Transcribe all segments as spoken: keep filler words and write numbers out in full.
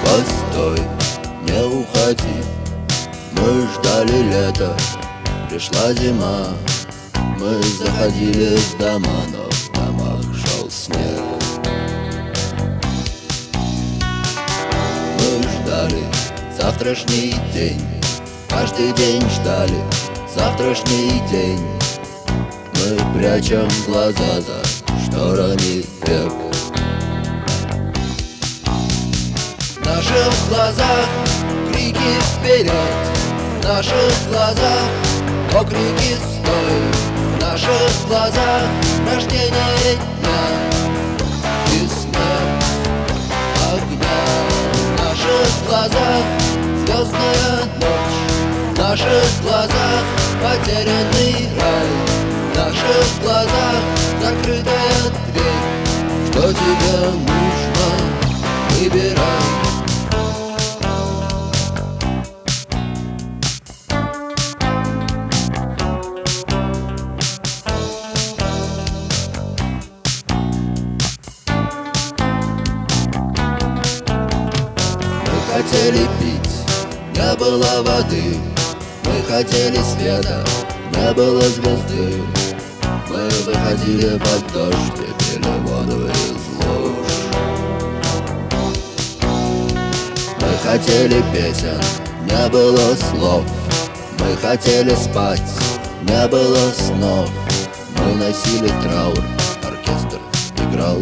Постой, не уходи. Мы ждали лета, пришла зима. Мы заходили в дома, но в домах шел снег. Мы ждали завтрашний день, каждый день ждали завтрашний день. Мы прячем глаза за шторами век. В наших глазах крики вперед, в наших глазах окрики стой, в наших глазах рождение дня и смерть огня. В наших глазах звездная ночь, в наших глазах потерянный рай, в наших глазах закрытая дверь. Что тебе нужно, выбирай. Мы хотели пить, не было воды. Мы хотели света, не было звезды. Мы выходили под дождь и пили воду из луж. Мы хотели песен, не было слов. Мы хотели спать, не было снов. Мы носили траур, оркестр играл.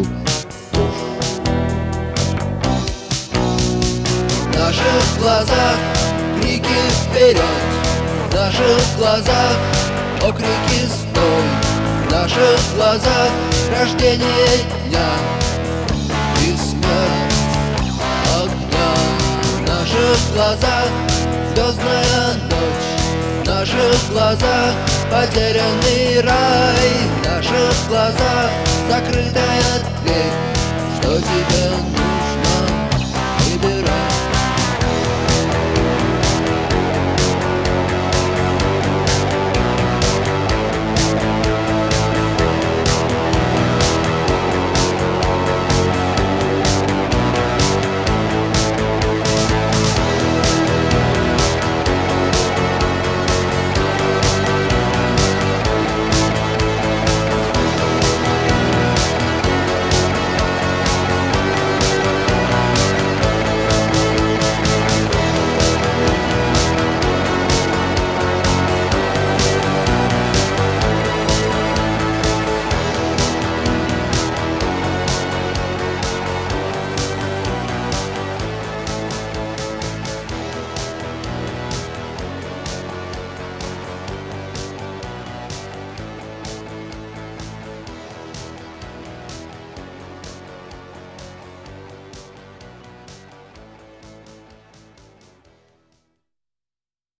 В наших глазах крики вперед, в наших глазах окрики стой, в наших глазах рождение дня и смерть огня. В наших глазах звездная ночь, в наших глазах потерянный рай, в наших глазах закрытая дверь. Что тебе нужно?